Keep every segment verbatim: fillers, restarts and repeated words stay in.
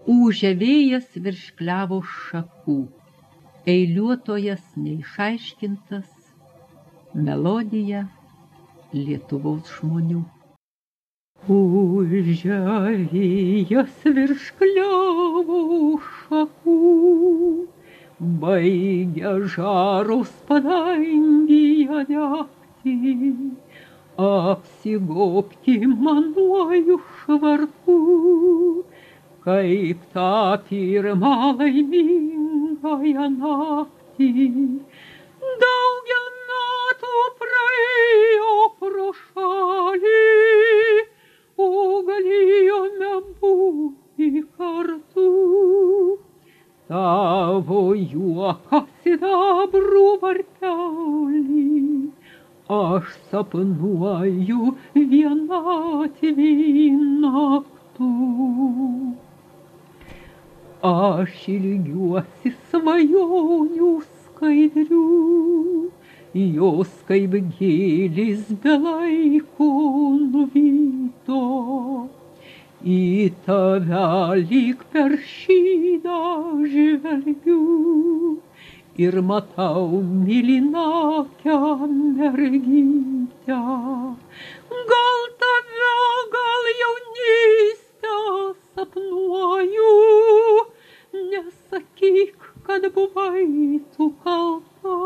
Ūžia vėjas virš klevo šakų, eiliuotojas neišaiškintas, melodija Lietuvos žmonių. Ūžia vėjas virš klevo šakų, baigia žaros padangyje degti, apsigobti manuoju švarku, kaip tą pirmą laimingąją naktį. Daugia metų praėjo pro šalį, o galėjome būti kartu. Tavo juoką sidabrų varpelį aš sapnuoju vienatvėj naktų. Aš ilgiuosi svajonių skaidrių, jos kaip gėlės be laiko nuvyto. Į tave lyg per šydą žvelgiu ir matau mylinakę mergytę. Gal tave, gal jaunystę sapnuoju, nesakyk, kad buvai tu kalta.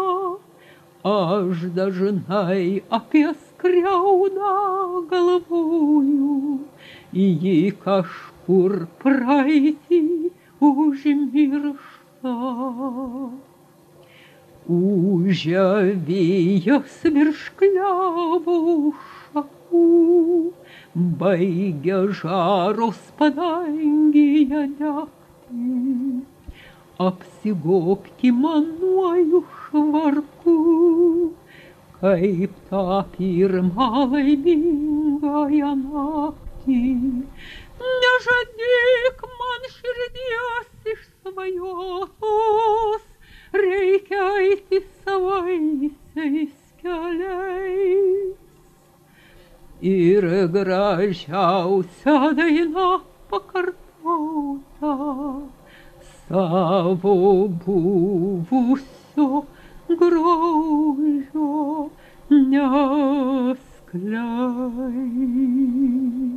Aš dažnai apie skriaudą galvoju, ji kažkur praeitį užmiršta. Ūžia vėjas virš klevo šakų, baigia žaros padangyje degti, apsigobti manuoju švarku, kaip tą pirmą laimingąją naktį. Nežadėk man širdies išsvajotos, reikia eiti savaisiais keliais. Ir gražiausia daina pakartota savo buvusio grožio neskleis.